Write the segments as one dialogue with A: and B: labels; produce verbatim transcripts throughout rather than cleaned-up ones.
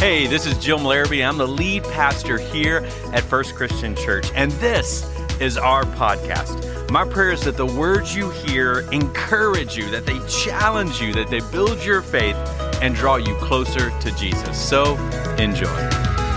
A: Hey, this is Jim Larrabee. I'm the lead pastor here at First Christian Church, and this is our podcast. My prayer is that the words you hear encourage you, that they challenge you, that they build your faith and draw you closer to Jesus. So, enjoy.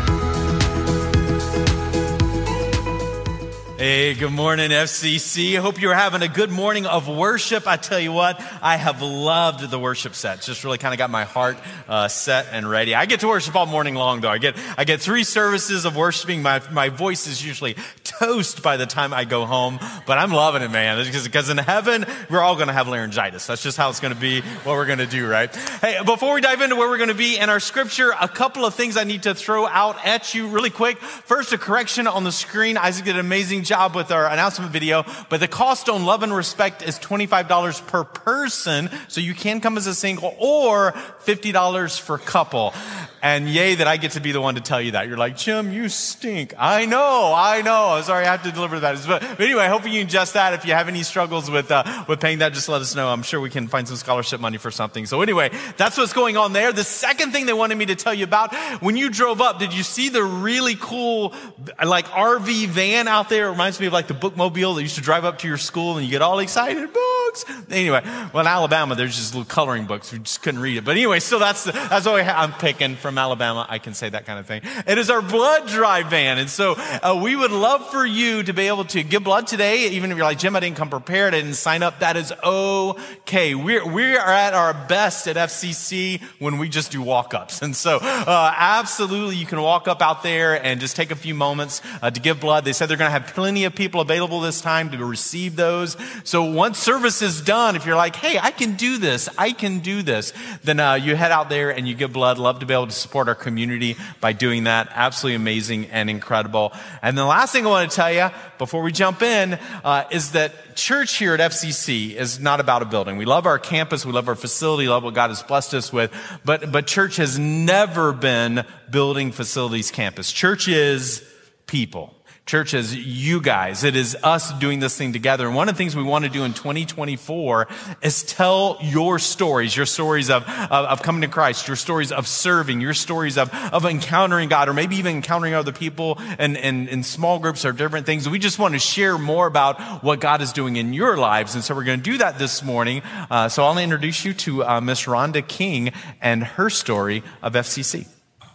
A: Hey, good morning, F C C. I hope you're having a good morning of worship. I tell you what, I have loved the worship set. Just really kind of got my heart uh, set and ready. I get to worship all morning long, though. I get I get three services of worshiping. My my voice is usually toast by the time I go home, but I'm loving it, man. Because in heaven, we're all going to have laryngitis. That's just how it's going to be, what we're going to do, right? Hey, before we dive into where we're going to be in our scripture, a couple of things I need to throw out at you really quick. First, a correction on the screen. Isaac did an amazing job with our announcement video, but the cost on Love and Respect is twenty-five dollars per person, so you can come as a single, or fifty dollars for couple. And yay that I get to be the one to tell you that. You're like, Jim, you stink. I know, I know. I'm sorry I have to deliver that. But, but anyway, I hope you can adjust that. If you have any struggles with uh, with paying that, just let us know. I'm sure we can find some scholarship money for something. So anyway, that's what's going on there. The second thing they wanted me to tell you about, when you drove up, did you see the really cool like R V van out there? It reminds me of like the bookmobile that used to drive up to your school and you get all excited, books. Anyway, well, in Alabama, there's just little coloring books. We just couldn't read it. But anyway, so that's that's what I'm picking from Alabama. I can say that kind of thing. It is our blood drive van. And so uh, we would love for you to be able to give blood today. Even if you're like, Jim, I didn't come prepared, I didn't sign up. That is okay. We're, we are at our best at F C C when we just do walk-ups. And so uh, absolutely, you can walk up out there and just take a few moments uh, to give blood. They said they're going to have plenty of people available this time to receive those. So once service is done, if you're like, hey, I can do this, I can do this, then uh, you head out there and you give blood. Love to be able to support our community by doing that. Absolutely amazing and incredible. And the last thing I want to tell you before we jump in uh, is that church here at F C C is not about a building. We love our campus, we love our facility, love what God has blessed us with, but, but church has never been building facilities campus. Church is people. Church is you guys. It is us doing this thing together. And one of the things we want to do in twenty twenty-four is tell your stories, your stories of, of, of coming to Christ, your stories of serving, your stories of, of encountering God, or maybe even encountering other people in, in, in small groups or different things. We just want to share more about what God is doing in your lives. And so we're going to do that this morning. Uh, so I'll introduce you to uh, Miss Rhonda King and her story of F C C.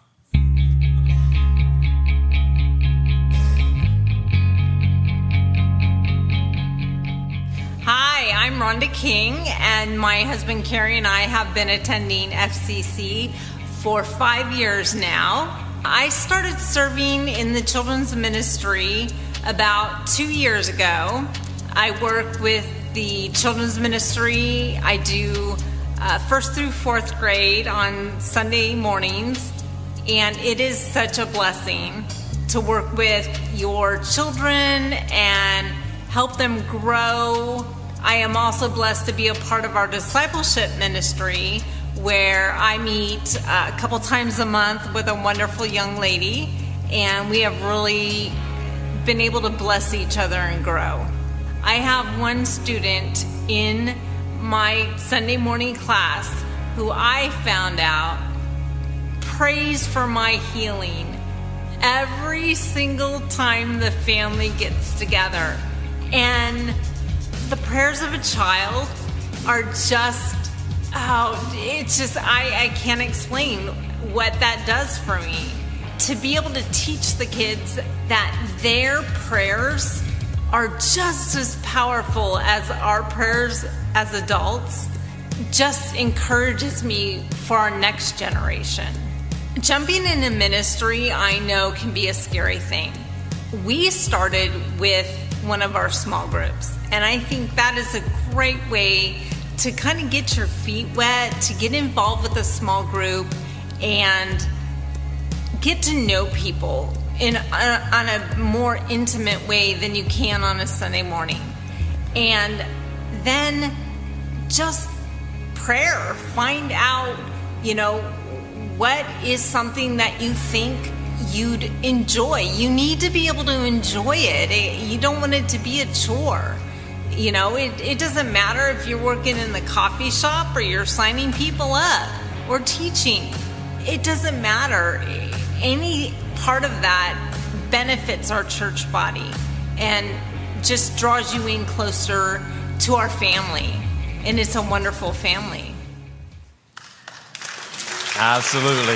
B: Hi, I'm Rhonda King, and my husband Carrie and I have been attending F C C for five years now. I started serving in the children's ministry about two years ago. I work with the children's ministry. I do uh, first through fourth grade on Sunday mornings, and it is such a blessing to work with your children and help them grow. I am also blessed to be a part of our discipleship ministry, where I meet uh, a couple times a month with a wonderful young lady, and we have really been able to bless each other and grow. I have one student in my Sunday morning class who I found out prays for my healing every single time the family gets together. And the prayers of a child are just, oh, it's just, I, I can't explain what that does for me. To be able to teach the kids that their prayers are just as powerful as our prayers as adults just encourages me for our next generation. Jumping into ministry, I know, can be a scary thing. We started with one of our small groups, and I think that is a great way to kind of get your feet wet, to get involved with a small group and get to know people in a, on a more intimate way than you can on a Sunday morning. And then just prayer, find out, you know, what is something that you think you'd enjoy. You need to be able to enjoy it. it you don't want it to be a chore. You know, it, it doesn't matter if you're working in the coffee shop or you're signing people up or teaching. it doesn't matter. Any part of that benefits our church body and just draws you in closer to our family. And it's a wonderful family.
A: Absolutely.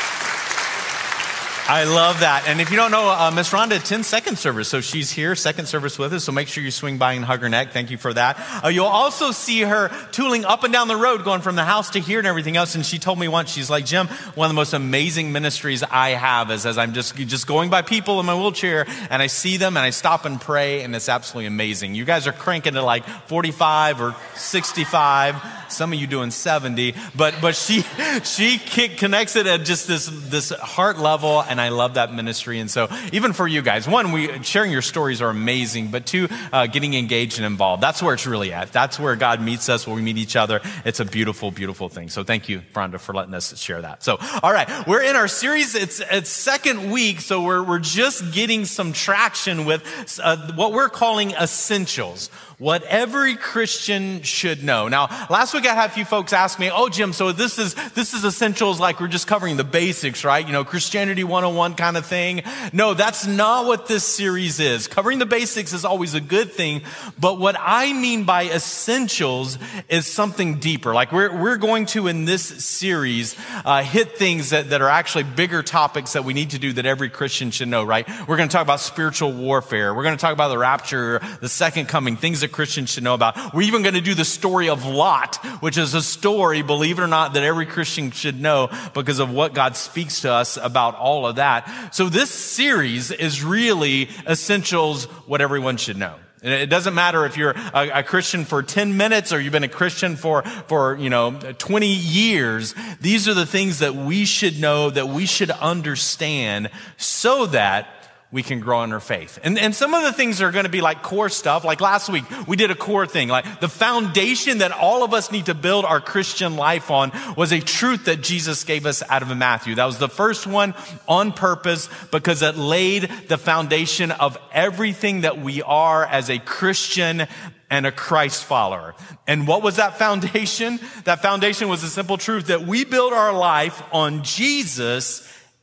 A: I love that. And if you don't know, uh, Miss Rhonda attends second service. So she's here, second service with us. So make sure you swing by and hug her neck. Thank you for that. Uh, you'll also see her tooling up and down the road, going from the house to here and everything else. And she told me once, she's like, Jim, one of the most amazing ministries I have is as I'm just, just going by people in my wheelchair and I see them and I stop and pray. And it's absolutely amazing. You guys are cranking to like forty-five or sixty-five. Some of you doing seventy, but but she she kick, connects it at just this this heart level, and I love that ministry. And so even for you guys, one, we sharing your stories are amazing, but two, uh, getting engaged and involved. That's where it's really at. That's where God meets us, where we meet each other. It's a beautiful, beautiful thing. So thank you, Rhonda, for letting us share that. So all right, we're in our series. It's it's second week, so we're we're just getting some traction with uh, what we're calling essentials. What every Christian should know. Now, last week I had a few folks ask me, oh, Jim, so this is this is essentials like we're just covering the basics, right? You know, Christianity one oh one kind of thing. No, that's not what this series is. Covering the basics is always a good thing, but what I mean by essentials is something deeper. Like we're we're going to, in this series, uh, hit things that, that are actually bigger topics that we need to do that every Christian should know, right? We're going to talk about spiritual warfare. We're going to talk about the rapture, the second coming, things that Christians should know about. We're even going to do the story of Lot, which is a story, believe it or not, that every Christian should know because of what God speaks to us about all of that. So this series is really essentials, what everyone should know. It doesn't matter if you're a, a Christian for ten minutes or you've been a Christian for, for, you know, twenty years. These are the things that we should know, that we should understand so that we can grow in our faith. And, and some of the things are going to be like core stuff. Like last week, we did a core thing. Like the foundation that all of us need to build our Christian life on was a truth that Jesus gave us out of Matthew. That was the first one on purpose because it laid the foundation of everything that we are as a Christian and a Christ follower. And what was that foundation? That foundation was the simple truth that we build our life on Jesus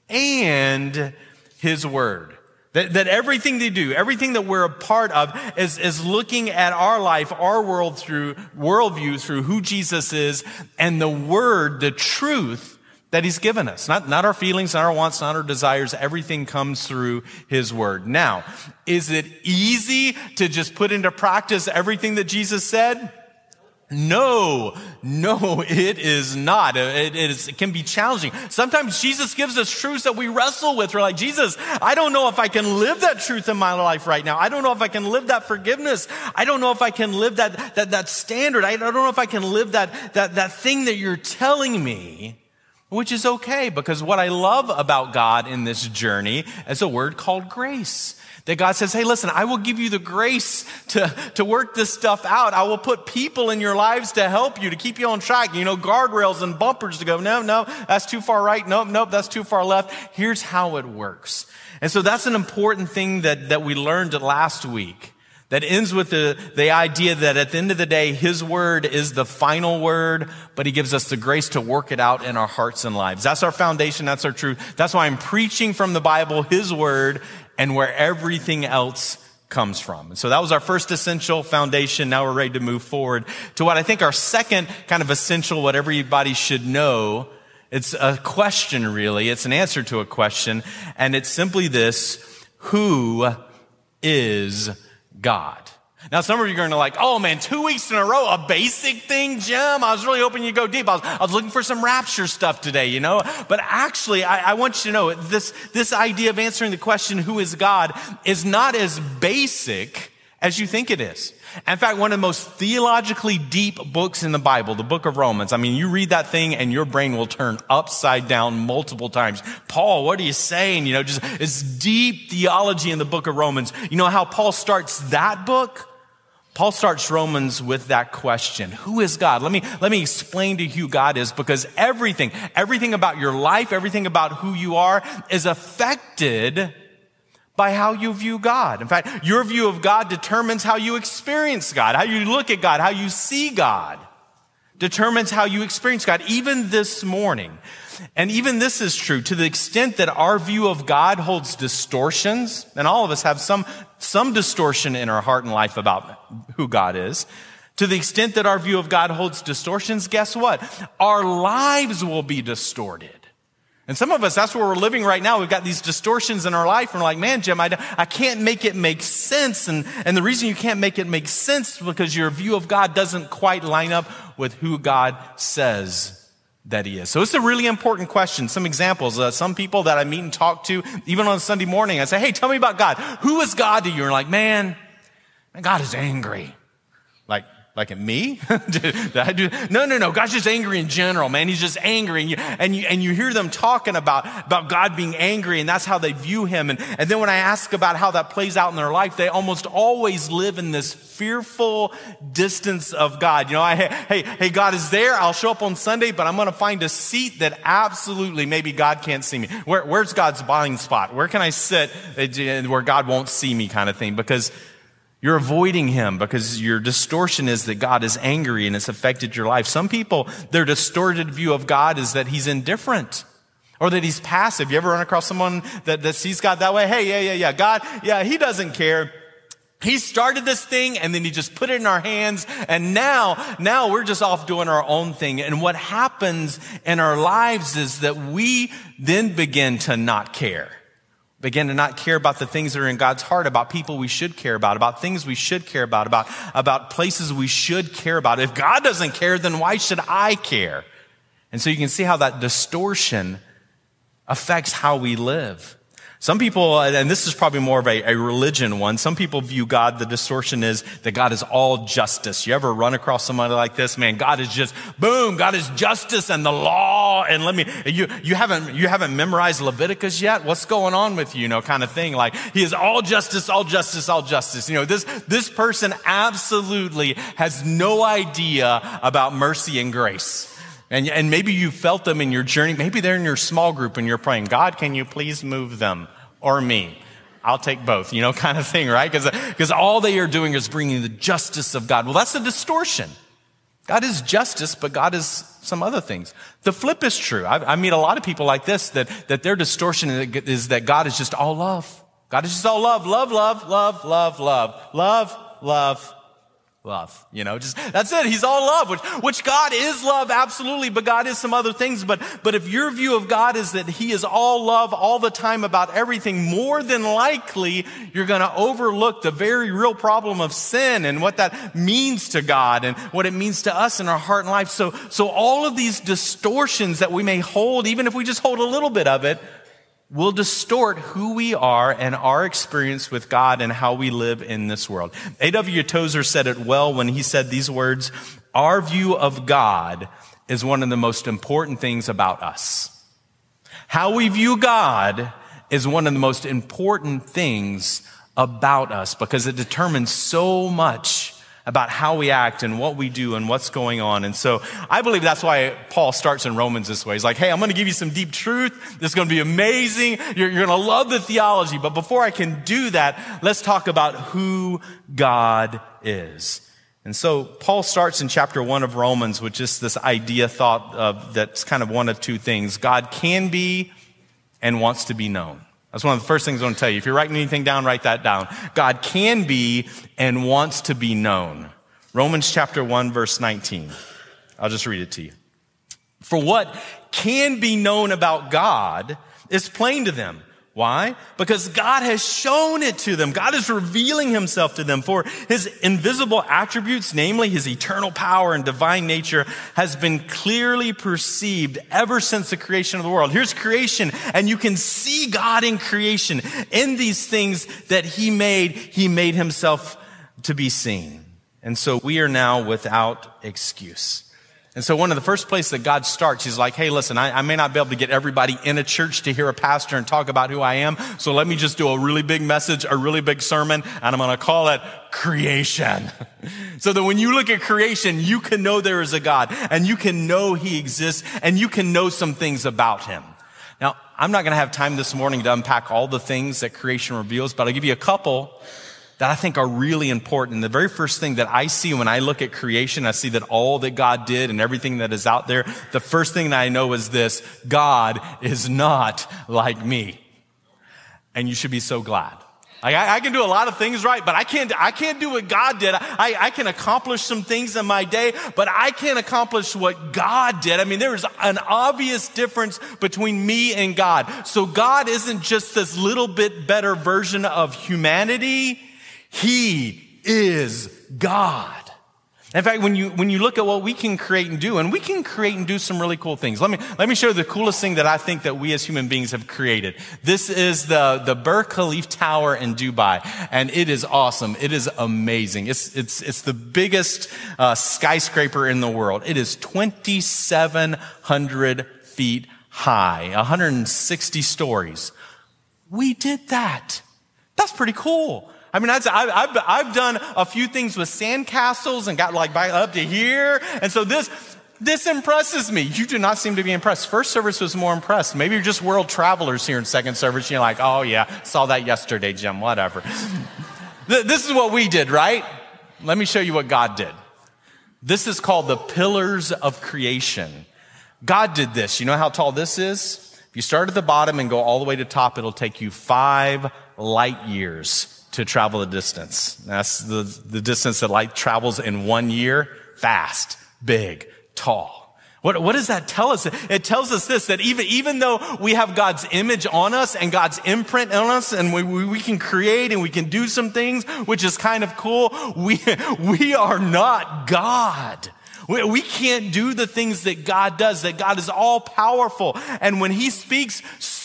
A: and His Word. That, that everything they do, everything that we're a part of is, is looking at our life, our world through worldview, through who Jesus is and the Word, the truth that He's given us. Not, not our feelings, not our wants, not our desires. Everything comes through His Word. Now, is it easy to just put into practice everything that Jesus said? No, no, it is not. It, it, is, it can be challenging. Sometimes Jesus gives us truths that we wrestle with. We're like, Jesus, I don't know if I can live that truth in my life right now. I don't know if I can live that forgiveness. I don't know if I can live that, that, that standard. I don't know if I can live that, that, that thing that you're telling me, which is okay because what I love about God in this journey is a word called grace. That God says, hey, listen, I will give you the grace to, to work this stuff out. I will put people in your lives to help you, to keep you on track. You know, guardrails and bumpers to go, no, no, that's too far right. Nope, nope, that's too far left. Here's how it works. And so that's an important thing that, that we learned last week. That ends with the, the idea that at the end of the day, His Word is the final word, but He gives us the grace to work it out in our hearts and lives. That's our foundation. That's our truth. That's why I'm preaching from the Bible, His Word, and where everything else comes from. And so that was our first essential foundation. Now we're ready to move forward to what I think our second kind of essential, what everybody should know. It's a question, really. It's an answer to a question. And it's simply this: who is God? Now, some of you are going to like, oh man, two weeks in a row, a basic thing, Jim. I was really hoping you'd go deep. I was, I was looking for some rapture stuff today, you know. But actually, I, I want you to know this, this idea of answering the question, who is God, is not as basic as you think it is. In fact, one of the most theologically deep books in the Bible, the book of Romans. I mean, you read that thing and your brain will turn upside down multiple times. Paul, what are you saying? You know, just it's deep theology in the book of Romans. You know how Paul starts that book? Paul starts Romans with that question. Who is God? Let me, let me explain to you who God is, because everything, everything about your life, everything about who you are is affected by how you view God. In fact, your view of God determines how you experience God, how you look at God, how you see God. determines how you experience God, even this morning. And even this is true to the extent that our view of God holds distortions, and all of us have some, some distortion in our heart and life about who God is. To the extent that our view of God holds distortions, guess what? Our lives will be distorted. And some of us, that's where we're living right now. We've got these distortions in our life. And we're like, man, Jim, I, I can't make it make sense. And, and the reason you can't make it make sense is because your view of God doesn't quite line up with who God says that he is. So it's a really important question. Some examples, uh, some people that I meet and talk to, even on Sunday morning, I say, hey, tell me about God. Who is God to you? And you're like, man, God is angry. Like, Like at me? Did I do? No, no, no. God's just angry in general, man. He's just angry. And you, and you, and you hear them talking about, about God being angry, and that's how they view him. And, and then when I ask about how that plays out in their life, they almost always live in this fearful distance of God. You know, I, hey, hey, God is there. I'll show up on Sunday, but I'm going to find a seat that absolutely maybe God can't see me. Where, where's God's blind spot? Where can I sit where God won't see me kind of thing? Because you're avoiding him because your distortion is that God is angry and it's affected your life. Some people, their distorted view of God is that he's indifferent or that he's passive. You ever run across someone that, that sees God that way? Hey, yeah, yeah, yeah. God, yeah, he doesn't care. He started this thing and then he just put it in our hands. And now, now we're just off doing our own thing. And what happens in our lives is that we then begin to not care. Begin to not care about the things that are in God's heart, about people we should care about, about things we should care about, about, about places we should care about. If God doesn't care, then why should I care? And so you can see how that distortion affects how we live. Some people, and this is probably more of a, a religion one, some people view God, the distortion is that God is all justice. You ever run across somebody like this? Man, God is just, boom, God is justice and the law. And let me, you, you haven't, you haven't memorized Leviticus yet? What's going on with you? You know, kind of thing. Like, he is all justice, all justice, all justice. You know, this, this person absolutely has no idea about mercy and grace. And, and maybe you felt them in your journey. Maybe they're in your small group and you're praying, God, can you please move them or me? I'll take both, you know, kind of thing, right? Because because all they are doing is bringing the justice of God. Well, that's a distortion. God is justice, but God is some other things. The flip is true. I, I meet a lot of people like this, that, that their distortion is that God is just all love. God is just all love, love, love, love, love, love, love, love. Love, you know, just, that's it. He's all love, which, which God is love, absolutely, but God is some other things. But, but if your view of God is that he is all love all the time about everything, more than likely, you're going to overlook the very real problem of sin and what that means to God and what it means to us in our heart and life. So, so all of these distortions that we may hold, even if we just hold a little bit of it, will distort who we are and our experience with God and how we live in this world. A W Tozer said it well when he said these words, our view of God is one of the most important things about us. How we view God is one of the most important things about us because it determines so much about how we act and what we do and what's going on. And so I believe that's why Paul starts in Romans this way. He's like, hey, I'm going to give you some deep truth. This is going to be amazing. You're, you're going to love the theology. But before I can do that, let's talk about who God is. And so Paul starts in chapter one of Romans with just this idea thought of that's kind of one of two things. God can be and wants to be known. That's one of the first things I want to tell you. If you're writing anything down, write that down. God can be and wants to be known. Romans chapter one, verse nineteen. I'll just read it to you. For what can be known about God is plain to them. Why? Because God has shown it to them. God is revealing himself to them. For his invisible attributes, namely his eternal power and divine nature, has been clearly perceived ever since the creation of the world. Here's creation, and you can see God in creation. In these things that he made, he made himself to be seen. And so we are now without excuse. And so one of the first places that God starts, he's like, hey, listen, I, I may not be able to get everybody in a church to hear a pastor and talk about who I am. So let me just do a really big message, a really big sermon, and I'm going to call it creation. So that when you look at creation, you can know there is a God and you can know he exists and you can know some things about him. Now, I'm not going to have time this morning to unpack all the things that creation reveals, but I'll give you a couple that I think are really important. The very first thing that I see when I look at creation, I see that all that God did and everything that is out there, the first thing that I know is this: God is not like me. And you should be so glad. Like I, I can do a lot of things right, but I can't, I can't do what God did. I, I can accomplish some things in my day, but I can't accomplish what God did. I mean, there is an obvious difference between me and God. So God isn't just this little bit better version of humanity. He is God. In fact, when you, when you look at what we can create and do, and we can create and do some really cool things. Let me, let me show you the coolest thing that I think that we as human beings have created. This is the, the Burj Khalifa Tower in Dubai, and it is awesome. It is amazing. It's, it's, it's the biggest, uh, skyscraper in the world. It is twenty-seven hundred feet high, one hundred sixty stories. We did that. That's pretty cool. I mean, I've, I've, I've done a few things with sandcastles and got like back up to here. And so this, this impresses me. You do not seem to be impressed. First service was more impressed. Maybe you're just world travelers here in second service. You're like, oh yeah, saw that yesterday, Jim, whatever. This is what we did, right? Let me show you what God did. This is called the pillars of creation. God did this. You know how tall this is? If you start at the bottom and go all the way to the top, it'll take you five light years to travel the distance. That's the, the distance that light travels in one year. Fast, big, tall. What, what does that tell us? It tells us this, that even, even though we have God's image on us and God's imprint on us, and we, we, we can create and we can do some things, which is kind of cool, we, we are not God. We, we can't do the things that God does, that God is all powerful. And when he speaks,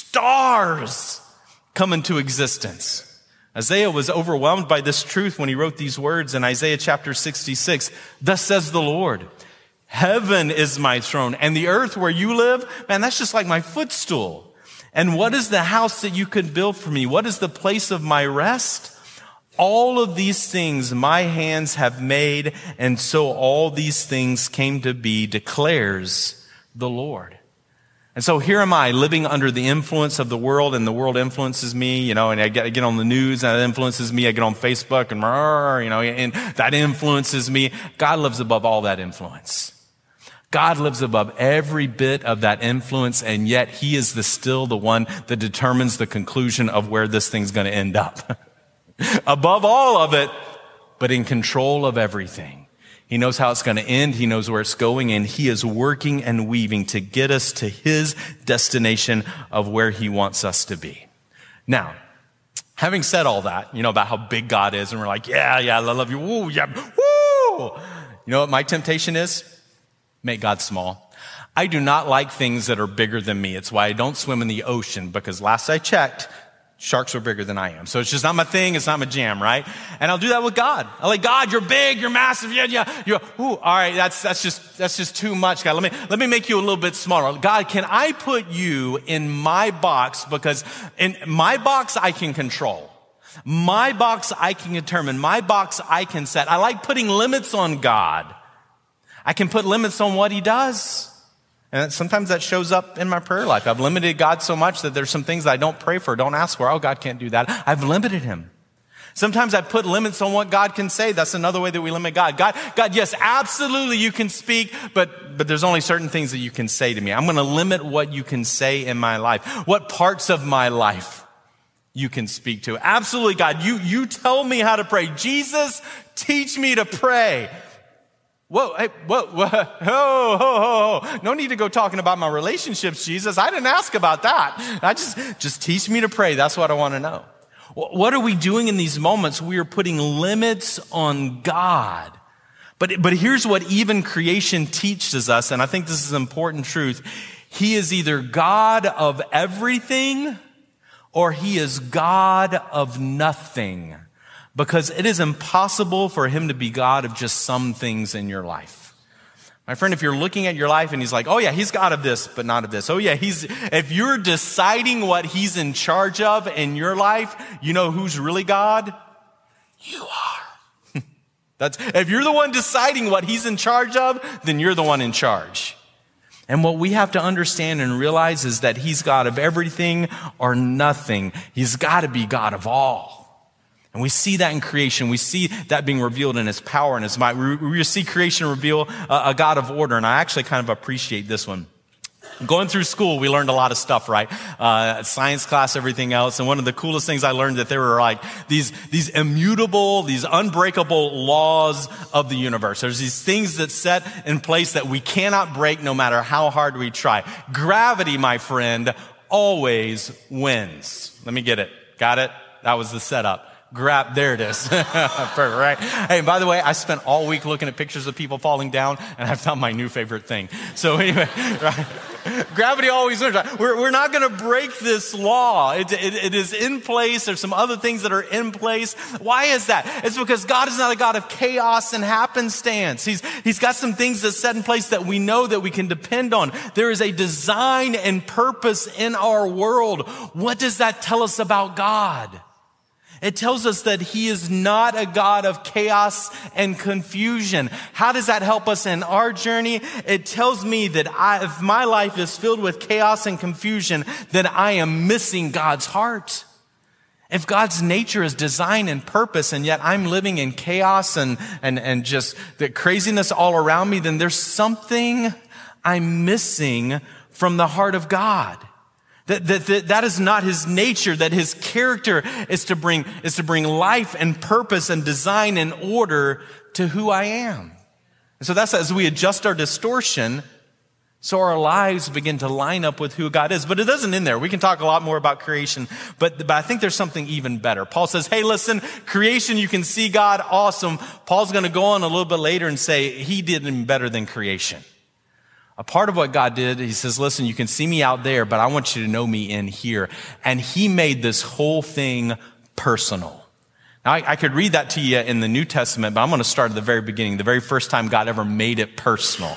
A: stars come into existence. Isaiah was overwhelmed by this truth when he wrote these words in Isaiah chapter sixty-six. Thus says the Lord, heaven is my throne, and the earth where you live, man, that's just like my footstool. And what is the house that you could build for me? What is the place of my rest? All of these things my hands have made, and so all these things came to be, declares the Lord. And so here am I living under the influence of the world, and the world influences me, you know, and I get, I get on the news and that influences me. I get on Facebook and, you know, and that influences me. God lives above all that influence. God lives above every bit of that influence, and yet he is the still the one that determines the conclusion of where this thing's going to end up. Above all of it, but in control of everything. He knows how it's going to end. He knows where it's going, and he is working and weaving to get us to his destination of where he wants us to be. Now, having said all that, you know, about how big God is, and we're like, yeah, yeah, I love you. Woo, yeah, woo. You know what my temptation is? Make God small. I do not like things that are bigger than me. It's why I don't swim in the ocean, because last I checked, sharks are bigger than I am. So it's just not my thing. It's not my jam, right? And I'll do that with God. I'm like, God, you're big, you're massive. Yeah, yeah. You're, ooh, all right. That's, that's just, that's just too much, God. Let me, let me make you a little bit smaller. God, can I put you in my box? Because in my box, I can control. My box, I can determine. My box, I can set. I like putting limits on God. I can put limits on what he does. And sometimes that shows up in my prayer life. I've limited God so much that there's some things that I don't pray for, don't ask for. Oh, God can't do that. I've limited him. Sometimes I put limits on what God can say. That's another way that we limit God. God, God, yes, absolutely you can speak, but, but there's only certain things that you can say to me. I'm going to limit what you can say in my life. What parts of my life you can speak to. Absolutely, God, you, you tell me how to pray. Jesus, teach me to pray. Whoa, hey, whoa, whoa, ho, ho, ho, ho. No need to go talking about my relationships, Jesus. I didn't ask about that. I just, just teach me to pray. That's what I want to know. What are we doing in these moments? We are putting limits on God. But, but here's what even creation teaches us, and I think this is an important truth. He is either God of everything, or he is God of nothing. Because it is impossible for him to be God of just some things in your life. My friend, if you're looking at your life and he's like, oh yeah, he's God of this, but not of this. Oh yeah, he's, if you're deciding what he's in charge of in your life, you know who's really God? You are. That's, if you're the one deciding what he's in charge of, then you're the one in charge. And what we have to understand and realize is that he's God of everything or nothing. He's got to be God of all. And we see that in creation. We see that being revealed in his power and his might. We, we see creation reveal a, a God of order. And I actually kind of appreciate this one. Going through school, we learned a lot of stuff, right? Uh, science class, everything else. And one of the coolest things I learned that there were like these, these immutable, these unbreakable laws of the universe. There's these things that set in place that we cannot break no matter how hard we try. Gravity, my friend, always wins. Let me get it. Got it? That was the setup. Grab, there it is. Perfect, right? Hey, and by the way, I spent all week looking at pictures of people falling down, and I found my new favorite thing. So anyway, right? Gravity always wins. Right? We're, we're not going to break this law. It, it, it is in place. There's some other things that are in place. Why is that? It's because God is not a God of chaos and happenstance. He's, he's got some things that's set in place that we know that we can depend on. There is a design and purpose in our world. What does that tell us about God? It tells us that he is not a God of chaos and confusion. How does that help us in our journey? It tells me that I, if my life is filled with chaos and confusion, then I am missing God's heart. If God's nature is design and purpose, and yet I'm living in chaos and, and, and just the craziness all around me, then there's something I'm missing from the heart of God. That, that, that, that is not his nature, that his character is to bring, is to bring life and purpose and design and order to who I am. And so that's as we adjust our distortion, so our lives begin to line up with who God is. But it doesn't end there. We can talk a lot more about creation, but, but I think there's something even better. Paul says, hey, listen, creation, you can see God, awesome. Paul's going to go on a little bit later and say he did even better than creation. A part of what God did, he says, listen, you can see me out there, but I want you to know me in here. And he made this whole thing personal. Now, I, I could read that to you in the New Testament, but I'm going to start at the very beginning, the very first time God ever made it personal.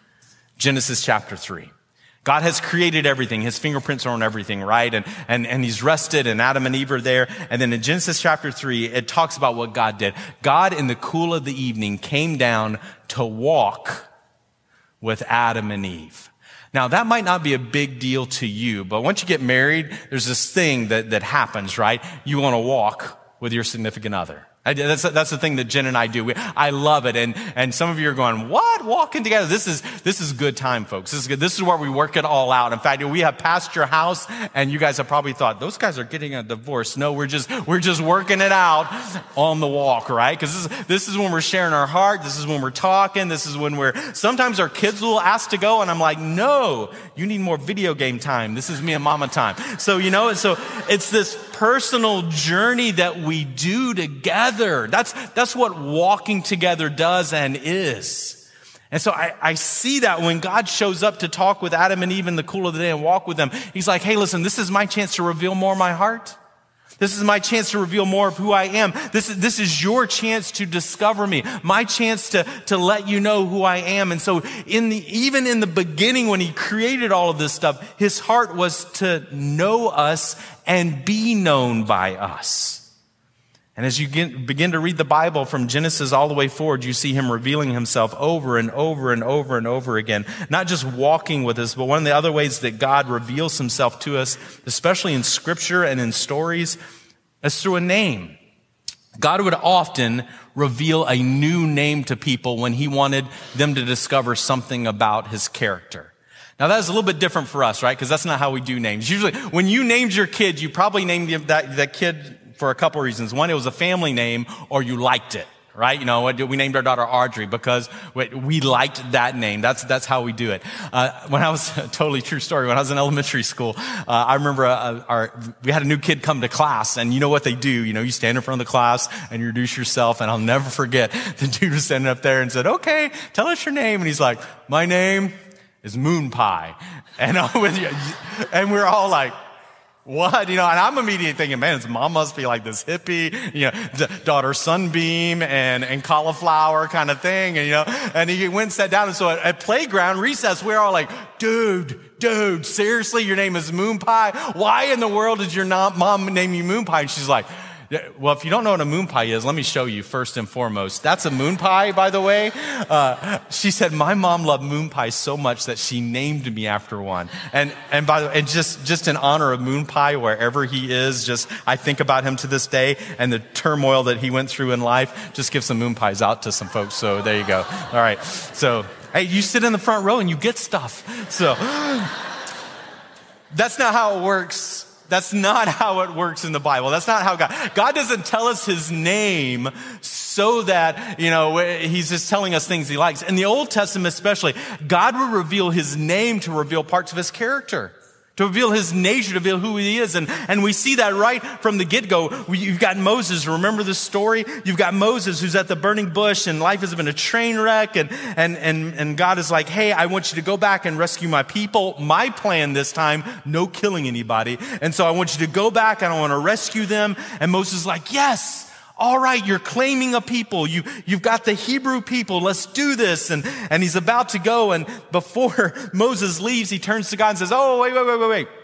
A: Genesis chapter three. God has created everything. His fingerprints are on everything, right? And, and, and he's rested, and Adam and Eve are there. And then in Genesis chapter three, it talks about what God did. God, in the cool of the evening, came down to walk with Adam and Eve. Now, that might not be a big deal to you, but once you get married, there's this thing that, that happens, right? You want to walk with your significant other. I, that's, that's the thing that Jen and I do. We, I love it. And, and some of you are going, what? Walking together? This is, this is good time, folks. This is good. This is where we work it all out. In fact, we have passed your house and you guys have probably thought, those guys are getting a divorce. No, we're just, we're just working it out on the walk, right? Cause this is, this is when we're sharing our heart. This is when we're talking. This is when we're, sometimes our kids will ask to go and I'm like, no, you need more video game time. This is me and mama time. So, you know, so it's this personal journey that we do together. That's, that's what walking together does and is. And so I, I see that when God shows up to talk with Adam and Eve in the cool of the day and walk with them, he's like, hey, listen, this is my chance to reveal more of my heart. This is my chance to reveal more of who I am. This is, this is your chance to discover me, my chance to, to let you know who I am. And so in the, even in the beginning, when he created all of this stuff, his heart was to know us and be known by us. And as you get, begin to read the Bible from Genesis all the way forward, you see him revealing himself over and over and over and over again. Not just walking with us, but one of the other ways that God reveals himself to us, especially in scripture and in stories, is through a name. God would often reveal a new name to people when he wanted them to discover something about his character. Now that is a little bit different for us, right? Because that's not how we do names. Usually when you named your kid, you probably named that, that kid for a couple of reasons. One, it was a family name or you liked it, right? You know, we named our daughter Audrey because we liked that name. That's, that's how we do it. Uh, when I was, a totally true story, when I was in elementary school, uh, I remember uh, our, we had a new kid come to class and you know what they do? You know, you stand in front of the class and you introduce yourself, and I'll never forget the dude was standing up there and said, okay, tell us your name. And he's like, my name is Moon Pie. And, uh, with you, and we're all like, what? You know, and I'm immediately thinking, man, his mom must be like this hippie, you know, daughter Sunbeam and, and cauliflower kind of thing. And, you know, and he went and sat down. And so at, at playground recess, we're all like, dude, dude, seriously, your name is Moon Pie? Why in the world did your mom name you Moon Pie? And she's like, Well, if you don't know what a moon pie is, let me show you first and foremost. That's a moon pie, by the way. Uh, she said, my mom loved moon pies so much that she named me after one. And and by the way, and just, just in honor of moon pie, wherever he is, just I think about him to this day and the turmoil that he went through in life. Just give some moon pies out to some folks. So there you go. All right. So, hey, you sit in the front row and you get stuff. So that's not how it works. That's not how it works in the Bible. That's not how God, God doesn't tell us his name so that, you know, he's just telling us things he likes. In the Old Testament especially, God will reveal his name to reveal parts of his character, to reveal his nature, to reveal who he is. And, and we see that right from the get-go. We, you've got Moses. Remember the story? You've got Moses who's at the burning bush and life has been a train wreck. And, and, and, and God is like, hey, I want you to go back and rescue my people. My plan this time, no killing anybody. And so I want you to go back and I want to rescue them. And Moses is like, yes. All right, you're claiming a people. You, you've got the Hebrew people. Let's do this. And, and he's about to go. And before Moses leaves, he turns to God and says, oh, wait, wait, wait, wait, wait.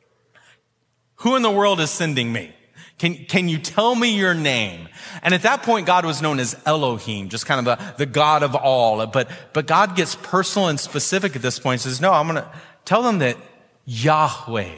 A: Who in the world is sending me? Can, can you tell me your name? And at that point, God was known as Elohim, just kind of the, the God of all. But, but God gets personal and specific at this point. He says, no, I'm going to tell them that Yahweh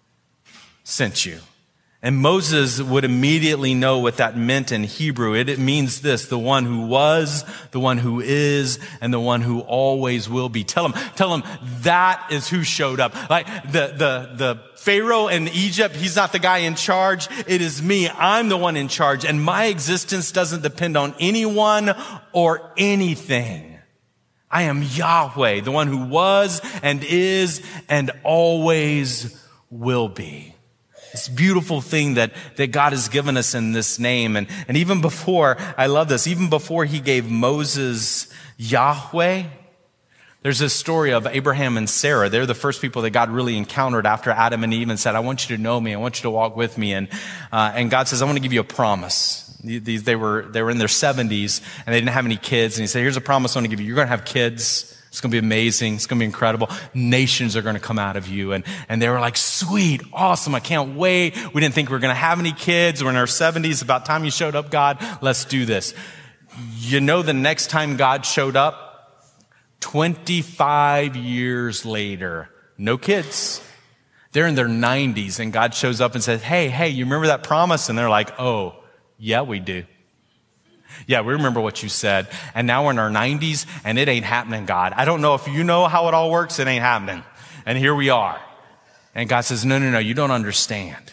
A: sent you. And Moses would immediately know what that meant in Hebrew. It, it means this, the one who was, the one who is, and the one who always will be. Tell him, tell him that is who showed up. Like the, the, the Pharaoh in Egypt, he's not the guy in charge. It is me. I'm the one in charge. And my existence doesn't depend on anyone or anything. I am Yahweh, the one who was and is and always will be. This beautiful thing that, that God has given us in this name. And, and even before, I love this, even before he gave Moses Yahweh, there's this story of Abraham and Sarah. They're the first people that God really encountered after Adam and Eve and said, I want you to know me. I want you to walk with me. And, uh, and God says, I want to give you a promise. These, they were, they were in their seventies and they didn't have any kids. And he said, here's a promise I want to give you. You're going to have kids. It's going to be amazing. It's going to be incredible. Nations are going to come out of you. And, and they were like, sweet, awesome. I can't wait. We didn't think we were going to have any kids. We're in our seventies. About time you showed up, God. Let's do this. You know, the next time God showed up, twenty-five years later, no kids. They're in their nineties and God shows up and says, hey, hey, you remember that promise? And they're like, oh, yeah, we do. Yeah, we remember what you said. And now we're in our nineties and it ain't happening, God. I don't know if you know how it all works. It ain't happening. And here we are. And God says, no, no, no, you don't understand.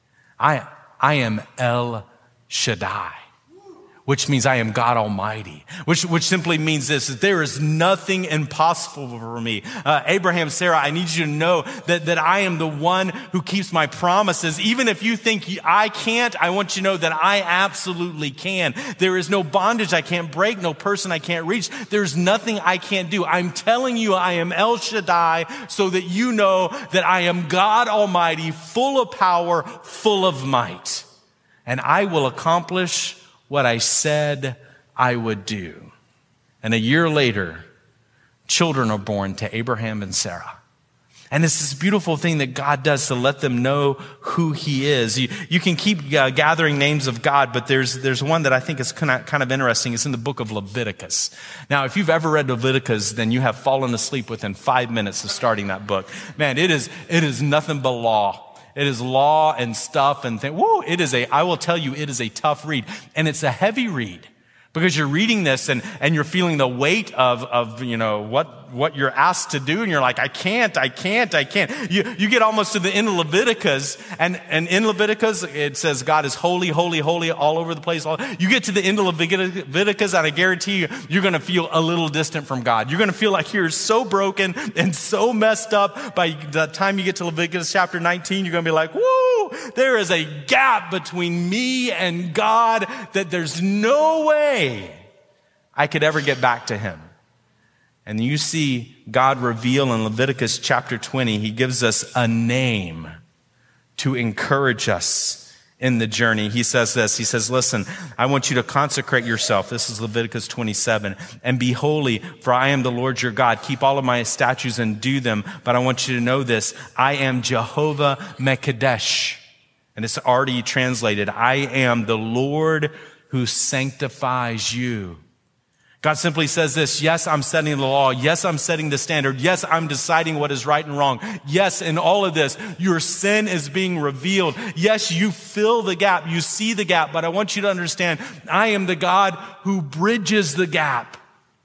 A: I, I am El Shaddai, which means I am God Almighty, which, which simply means this, that there is nothing impossible for me. Uh, Abraham, Sarah, I need you to know that, that I am the one who keeps my promises. Even if you think I can't, I want you to know that I absolutely can. There is no bondage I can't break, no person I can't reach. There's nothing I can't do. I'm telling you I am El Shaddai so that you know that I am God Almighty, full of power, full of might. And I will accomplish what I said I would do. And a year later, children are born to Abraham and Sarah. And it's this beautiful thing that God does to let them know who he is. You, you can keep uh, gathering names of God, but there's, there's one that I think is kind of, kind of interesting. It's in the book of Leviticus. Now, if you've ever read Leviticus, then you have fallen asleep within five minutes of starting that book. Man, it is, it is nothing but law. It is law and stuff and things. Whoa, it is a, I will tell you, it is a tough read. And it's a heavy read because you're reading this and, and you're feeling the weight of, of, you know, what, what you're asked to do. And you're like, I can't, I can't, I can't. You, you get almost to the end of Leviticus and, and in Leviticus, it says God is holy, holy, holy all over the place. You get to the end of Leviticus and I guarantee you, you're going to feel a little distant from God. You're going to feel like you're so broken and so messed up. By the time you get to Leviticus chapter nineteen, you're going to be like, woo, there is a gap between me and God that there's no way I could ever get back to him. And you see God reveal in Leviticus chapter twenty, he gives us a name to encourage us in the journey. He says this, he says, listen, I want you to consecrate yourself. This is Leviticus twenty-seven. And be holy, for I am the Lord your God. Keep all of my statutes and do them. But I want you to know this, I am Jehovah Mekadesh. And it's already translated, I am the Lord who sanctifies you. God simply says this, yes, I'm setting the law. Yes, I'm setting the standard. Yes, I'm deciding what is right and wrong. Yes, in all of this, your sin is being revealed. Yes, you fill the gap. You see the gap, but I want you to understand, I am the God who bridges the gap.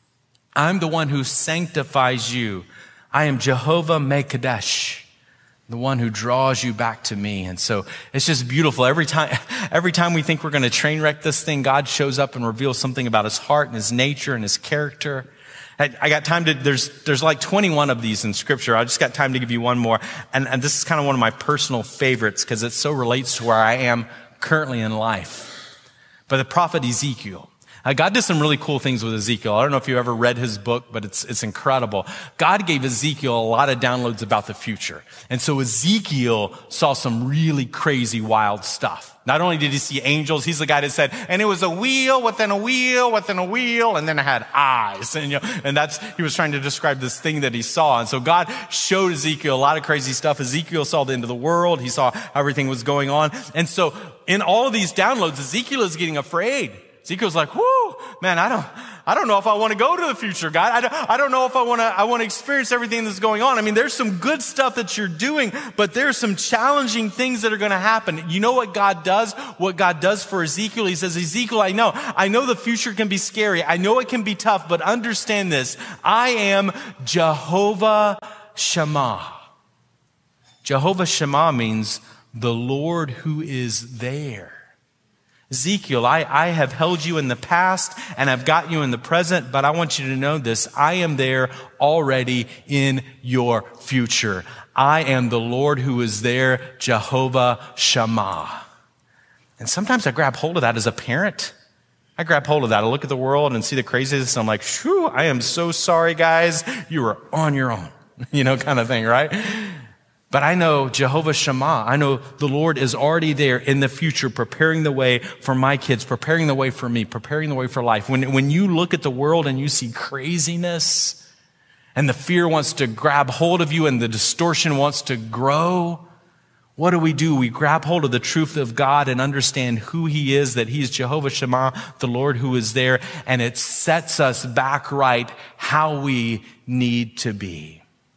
A: I'm the one who sanctifies you. I am Jehovah Mekadesh, the one who draws you back to me. And so it's just beautiful. Every time, every time we think we're going to train wreck this thing, God shows up and reveals something about his heart and his nature and his character. I, I got time to, there's, there's like twenty-one of these in scripture. I just got time to give you one more. And, and this is kind of one of my personal favorites because it so relates to where I am currently in life. But the prophet Ezekiel. Uh, God did some really cool things with Ezekiel. I don't know if you ever read his book, but it's it's incredible. God gave Ezekiel a lot of downloads about the future. And so Ezekiel saw some really crazy, wild stuff. Not only did he see angels, he's the guy that said, and it was a wheel within a wheel within a wheel, and then it had eyes. And, you know, and that's, he was trying to describe this thing that he saw. And so God showed Ezekiel a lot of crazy stuff. Ezekiel saw the end of the world. He saw how everything was going on. And so in all of these downloads, Ezekiel is getting afraid. Ezekiel's like, whoo, man, I don't, I don't know if I want to go to the future, God. I don't, I don't know if I want to, I want to experience everything that's going on. I mean, there's some good stuff that you're doing, but there's some challenging things that are going to happen. You know what God does? What God does for Ezekiel? He says, Ezekiel, I know, I know the future can be scary. I know it can be tough, but understand this. I am Jehovah Shammah. Jehovah Shammah means the Lord who is there. Ezekiel, I, I have held you in the past and I've got you in the present, but I want you to know this. I am there already in your future. I am the Lord who is there, Jehovah Shammah. And sometimes I grab hold of that as a parent. I grab hold of that. I look at the world and see the craziness and I'm like, shoo, I am so sorry, guys. You are on your own, you know, kind of thing, right? But I know Jehovah Shammah. I know the Lord is already there in the future, preparing the way for my kids, preparing the way for me, preparing the way for life. When, when you look at the world and you see craziness and the fear wants to grab hold of you and the distortion wants to grow, what do we do? We grab hold of the truth of God and understand who he is, that he's Jehovah Shammah, the Lord who is there, and it sets us back right how we need to be.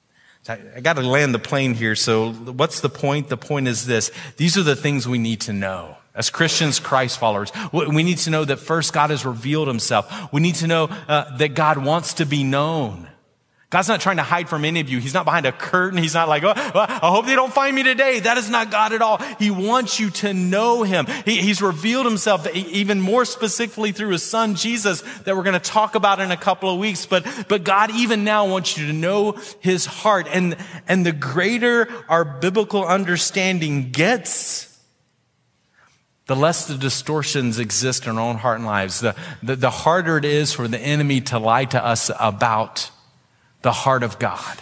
A: I got to land the plane here. So what's the point? The point is this. These are the things we need to know. As Christians, Christ followers, we need to know that first God has revealed himself. We need to know uh, that God wants to be known. God's not trying to hide from any of you. He's not behind a curtain. He's not like, oh, I hope they don't find me today. That is not God at all. He wants you to know him. He, he's revealed himself even more specifically through his son, Jesus, that we're going to talk about in a couple of weeks. But, but God even now wants you to know his heart. And, and the greater our biblical understanding gets, the less the distortions exist in our own heart and lives. The, the, the harder it is for the enemy to lie to us about the heart of God.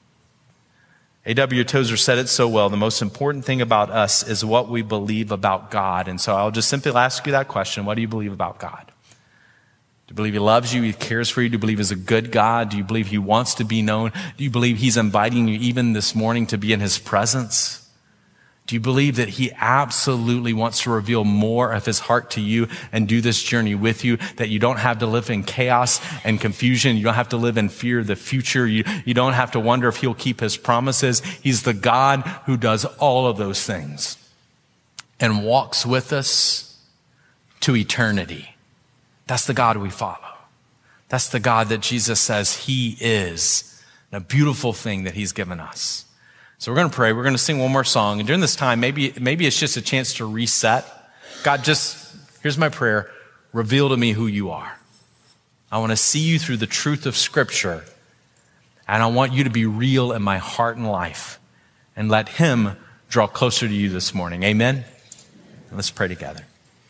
A: A W Tozer said it so well. The most important thing about us is what we believe about God. And so I'll just simply ask you that question. What do you believe about God? Do you believe he loves you? He cares for you? Do you believe he's a good God? Do you believe he wants to be known? Do you believe he's inviting you even this morning to be in his presence? Do you believe that he absolutely wants to reveal more of his heart to you and do this journey with you, that you don't have to live in chaos and confusion? You don't have to live in fear of the future. You, you don't have to wonder if he'll keep his promises. He's the God who does all of those things and walks with us to eternity. That's the God we follow. That's the God that Jesus says he is. A beautiful thing that he's given us. So we're going to pray. We're going to sing one more song. And during this time, maybe, maybe it's just a chance to reset. God, just, here's my prayer. Reveal to me who you are. I want to see you through the truth of Scripture. And I want you to be real in my heart and life. And let him draw closer to you this morning. Amen? Let's pray together.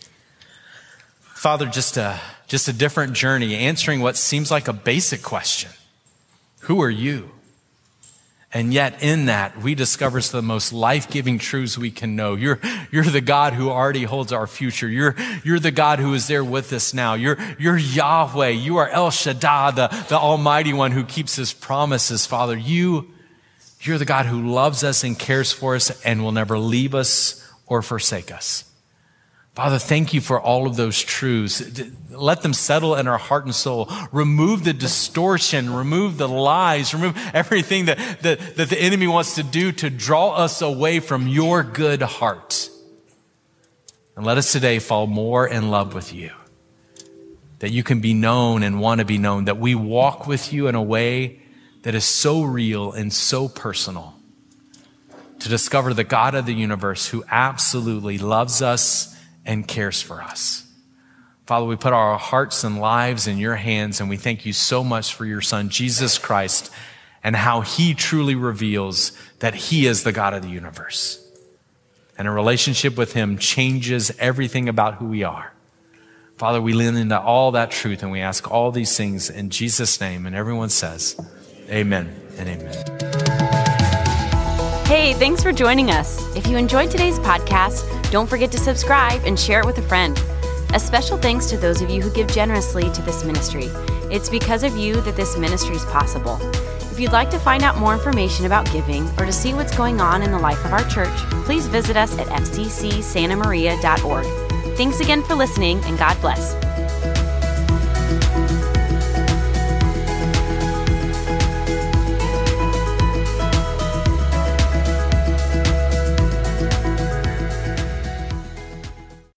A: Father, just a, just a different journey, answering what seems like a basic question. Who are you? And yet in that, we discover some of the most life-giving truths we can know. You're, you're the God who already holds our future. You're, you're the God who is there with us now. You're, you're Yahweh. You are El Shaddai, the, the Almighty One who keeps his promises, Father. You, you're the God who loves us and cares for us and will never leave us or forsake us. Father, thank you for all of those truths. Let them settle in our heart and soul. Remove the distortion, remove the lies, remove everything that, that, that the enemy wants to do to draw us away from your good heart. And let us today fall more in love with you, that you can be known and want to be known, that we walk with you in a way that is so real and so personal, to discover the God of the universe who absolutely loves us and cares for us. Father, we put our hearts and lives in your hands, and we thank you so much for your Son, Jesus Christ, and how he truly reveals that he is the God of the universe. And a relationship with him changes everything about who we are. Father, we lean into all that truth, and we ask all these things in Jesus' name. And everyone says, amen and amen.
C: Hey, thanks for joining us. If you enjoyed today's podcast, don't forget to subscribe and share it with a friend. A special thanks to those of you who give generously to this ministry. It's because of you that this ministry is possible. If you'd like to find out more information about giving or to see what's going on in the life of our church, please visit us at f c c santa maria dot org. Thanks again for listening, and God bless.